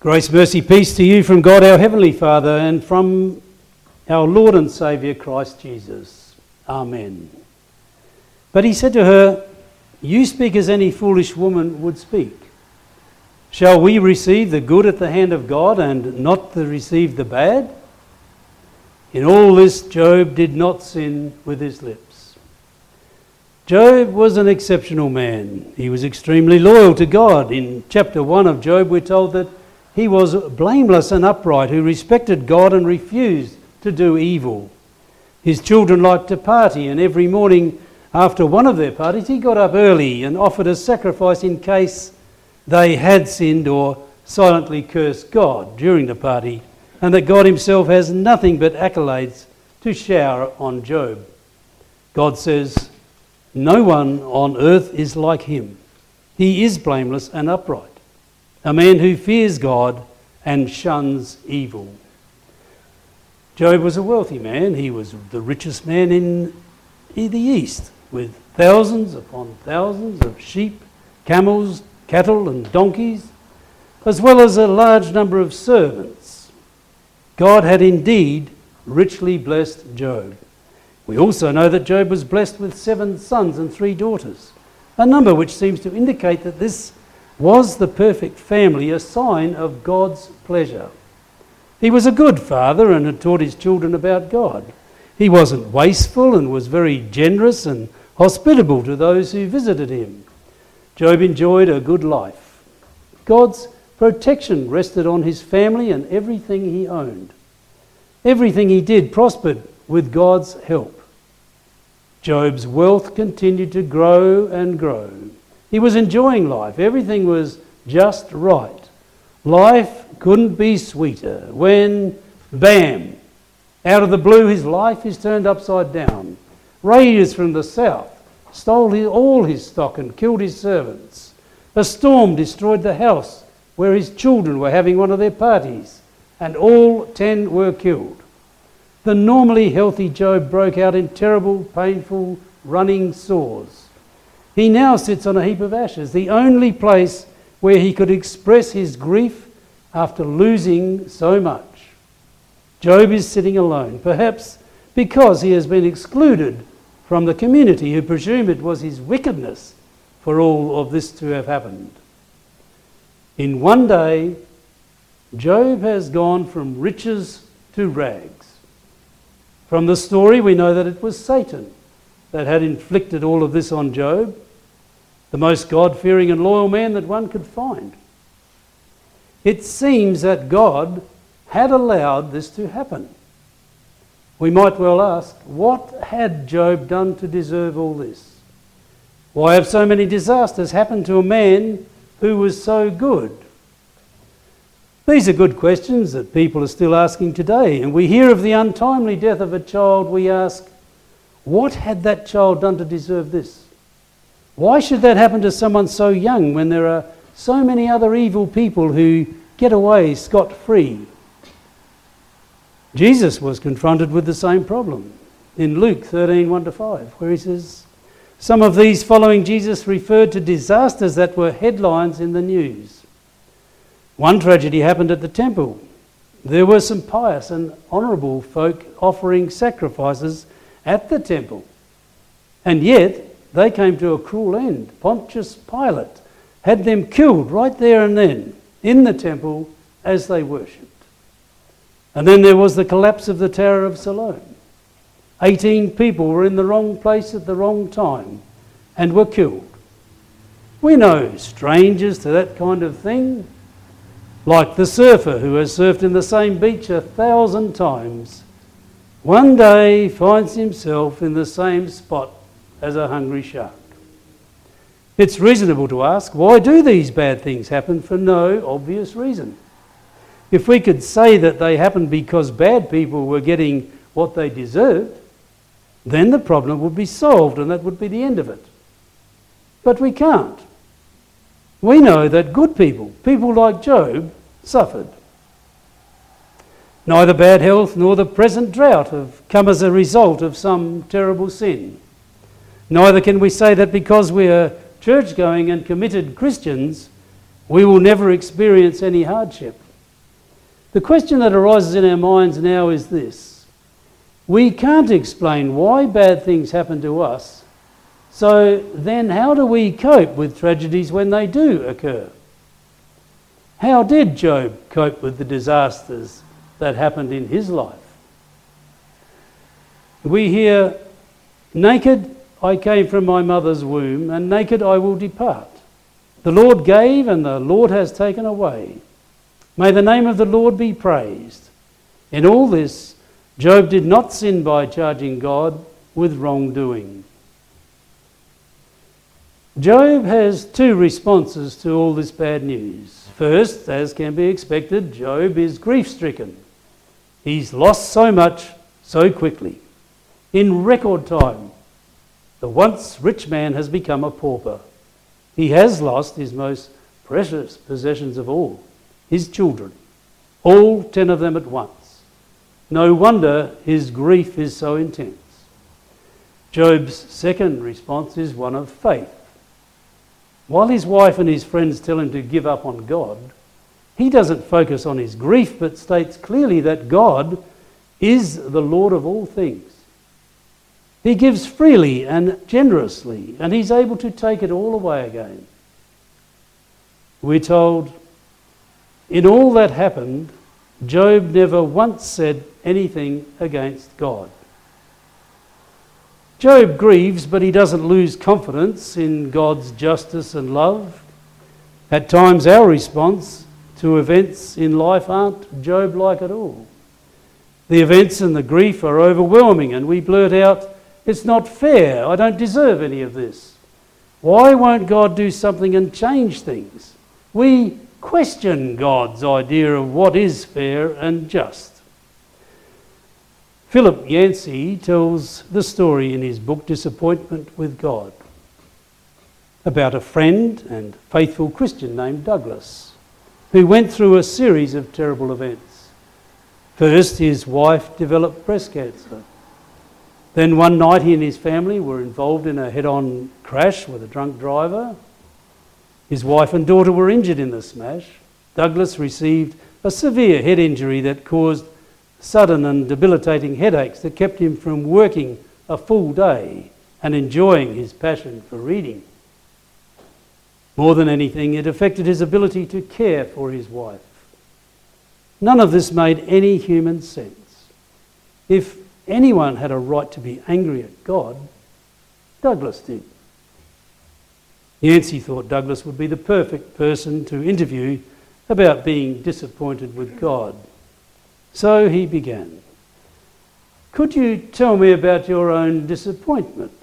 Grace, mercy, peace to you from God our Heavenly Father and from our Lord and Saviour Christ Jesus. Amen. But he said to her, "You speak as any foolish woman would speak. Shall we receive the good at the hand of God and not receive the bad?" In all this Job did not sin with his lips. Job was an exceptional man. He was extremely loyal to God. In chapter 1 of Job we're told that he was blameless and upright, who respected God and refused to do evil. His children liked to party, and every morning after one of their parties he got up early and offered a sacrifice in case they had sinned or silently cursed God during the party, and that God himself has nothing but accolades to shower on Job. God says, "No one on earth is like him. He is blameless and upright, a man who fears God and shuns evil." Job was a wealthy man. He was the richest man in the East, with thousands upon thousands of sheep, camels, cattle and donkeys, as well as a large number of servants. God had indeed richly blessed Job. We also know that Job was blessed with 7 sons and 3 daughters, a number which seems to indicate that this was the perfect family, a sign of God's pleasure. He was a good father and had taught his children about God. He wasn't wasteful and was very generous and hospitable to those who visited him. Job enjoyed a good life. God's protection rested on his family and everything he owned. Everything he did prospered with God's help. Job's wealth continued to grow and grow. He was enjoying life. Everything was just right. Life couldn't be sweeter when, bam, out of the blue his life is turned upside down. Raiders from the south stole all his stock and killed his servants. A storm destroyed the house where his children were having one of their parties, and all 10 were killed. The normally healthy Job broke out in terrible, painful, running sores. He now sits on a heap of ashes, the only place where he could express his grief after losing so much. Job is sitting alone, perhaps because he has been excluded from the community who presume it was his wickedness for all of this to have happened. In one day, Job has gone from riches to rags. From the story, we know that it was Satan that had inflicted all of this on Job, the most God-fearing and loyal man that one could find. It seems that God had allowed this to happen. We might well ask, what had Job done to deserve all this? Why have so many disasters happened to a man who was so good? These are good questions that people are still asking today, and we hear of the untimely death of a child. We ask, what had that child done to deserve this? Why should that happen to someone so young when there are so many other evil people who get away scot-free? Jesus was confronted with the same problem in Luke 13, 1-5, where he says, some of these following Jesus referred to disasters that were headlines in the news. One tragedy happened at the temple. There were some pious and honourable folk offering sacrifices at the temple, and yet they came to a cruel end. Pontius Pilate had them killed right there and then in the temple as they worshipped. And then there was the collapse of the Tower of Siloam. 18 people were in the wrong place at the wrong time and were killed. We know strangers to that kind of thing, like the surfer who has surfed in the same beach 1,000 times, one day finds himself in the same spot as a hungry shark. It's reasonable to ask, why do these bad things happen for no obvious reason? If we could say that they happened because bad people were getting what they deserved, then the problem would be solved and that would be the end of it. But we can't. We know that good people, people like Job, suffered. Neither bad health nor the present drought have come as a result of some terrible sin. Neither can we say that because we are church-going and committed Christians, we will never experience any hardship. The question that arises in our minds now is this: we can't explain why bad things happen to us, so then how do we cope with tragedies when they do occur? How did Job cope with the disasters that happened in his life? We hear, "Naked I came from my mother's womb, and naked I will depart. The Lord gave, and the Lord has taken away. May the name of the Lord be praised." In all this, Job did not sin by charging God with wrongdoing. Job has two responses to all this bad news. First, as can be expected, Job is grief-stricken. He's lost so much so quickly. In record time, the once rich man has become a pauper. He has lost his most precious possessions of all, his children, all 10 of them at once. No wonder his grief is so intense. Job's second response is one of faith. While his wife and his friends tell him to give up on God, he doesn't focus on his grief, but states clearly that God is the Lord of all things. He gives freely and generously, and he's able to take it all away again. We're told, in all that happened, Job never once said anything against God. Job grieves, but he doesn't lose confidence in God's justice and love. At times, our response to events in life aren't Job-like at all. The events and the grief are overwhelming, and we blurt out, "It's not fair, I don't deserve any of this. Why won't God do something and change things?" We question God's idea of what is fair and just. Philip Yancey tells the story in his book Disappointment with God about a friend and faithful Christian named Douglas, who went through a series of terrible events. First, his wife developed breast cancer. Then one night he and his family were involved in a head-on crash with a drunk driver. His wife and daughter were injured in the smash. Douglas received a severe head injury that caused sudden and debilitating headaches that kept him from working a full day and enjoying his passion for reading. More than anything, it affected his ability to care for his wife. None of this made any human sense. If anyone had a right to be angry at God, Douglas did. Yancey thought Douglas would be the perfect person to interview about being disappointed with God. So he began. "Could you tell me about your own disappointment?"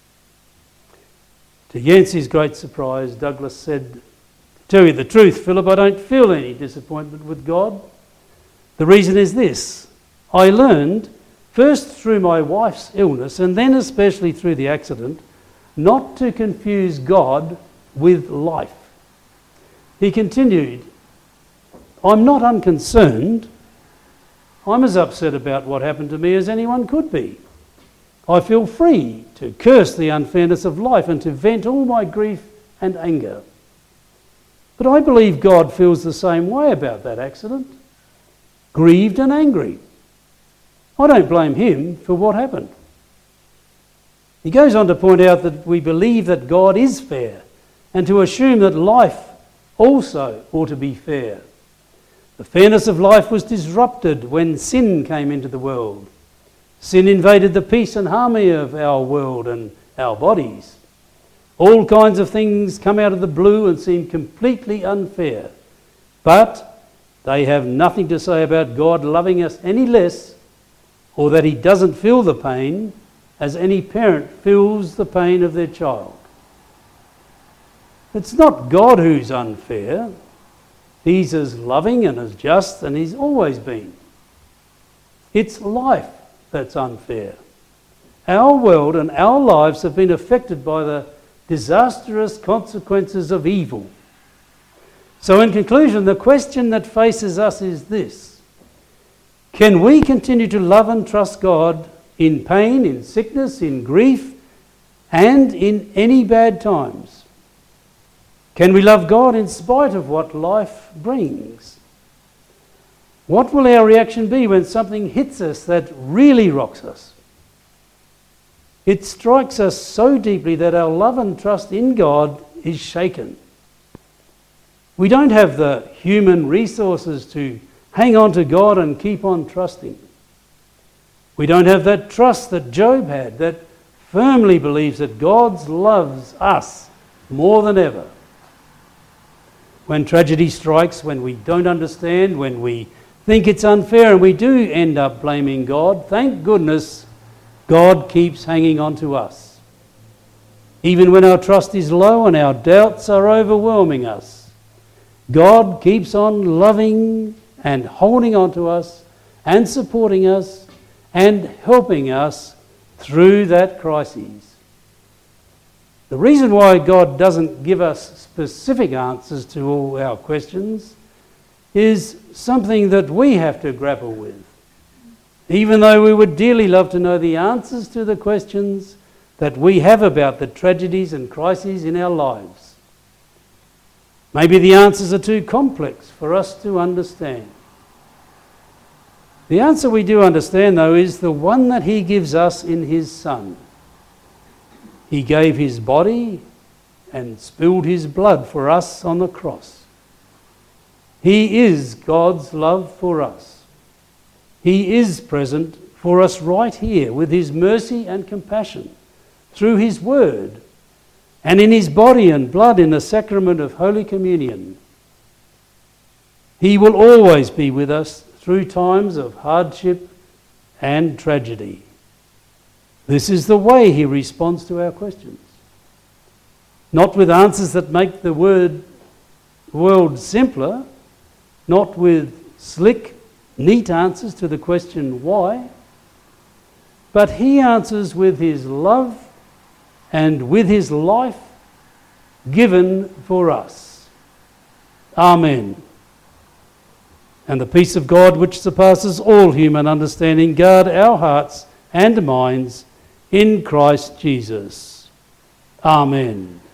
To Yancey's great surprise, Douglas said, "To tell you the truth, Philip, I don't feel any disappointment with God. The reason is this: I learned, first through my wife's illness and then especially through the accident, not to confuse God with life." He continued, "I'm not unconcerned. I'm as upset about what happened to me as anyone could be. I feel free to curse the unfairness of life and to vent all my grief and anger. But I believe God feels the same way about that accident, grieved and angry. I don't blame him for what happened." He goes on to point out that we believe that God is fair and to assume that life also ought to be fair. The fairness of life was disrupted when sin came into the world. Sin invaded the peace and harmony of our world and our bodies. All kinds of things come out of the blue and seem completely unfair. But they have nothing to say about God loving us any less, or that he doesn't feel the pain as any parent feels the pain of their child. It's not God who's unfair. He's as loving and as just, and he's always been. It's life that's unfair. Our world and our lives have been affected by the disastrous consequences of evil. So in conclusion, the question that faces us is this: can we continue to love and trust God in pain, in sickness, in grief, and in any bad times? Can we love God in spite of what life brings? What will our reaction be when something hits us that really rocks us? It strikes us so deeply that our love and trust in God is shaken. We don't have the human resources to hang on to God and keep on trusting. We don't have that trust that Job had, that firmly believes that God loves us more than ever. When tragedy strikes, when we don't understand, when we think it's unfair and we do end up blaming God, thank goodness God keeps hanging on to us. Even when our trust is low and our doubts are overwhelming us, God keeps on loving and holding on to us and supporting us and helping us through that crisis. The reason why God doesn't give us specific answers to all our questions is something that we have to grapple with. Even though we would dearly love to know the answers to the questions that we have about the tragedies and crises in our lives. Maybe the answers are too complex for us to understand. The answer we do understand, though, is the one that He gives us in His Son. He gave His body and spilled His blood for us on the cross. He is God's love for us. He is present for us right here with His mercy and compassion through His Word and in His body and blood in the sacrament of Holy Communion. He will always be with us through times of hardship and tragedy. This is the way He responds to our questions. Not with answers that make the world simpler, not with slick, neat answers to the question why, but He answers with His love and with His life given for us. Amen. And the peace of God, which surpasses all human understanding, guard our hearts and minds in Christ Jesus. Amen.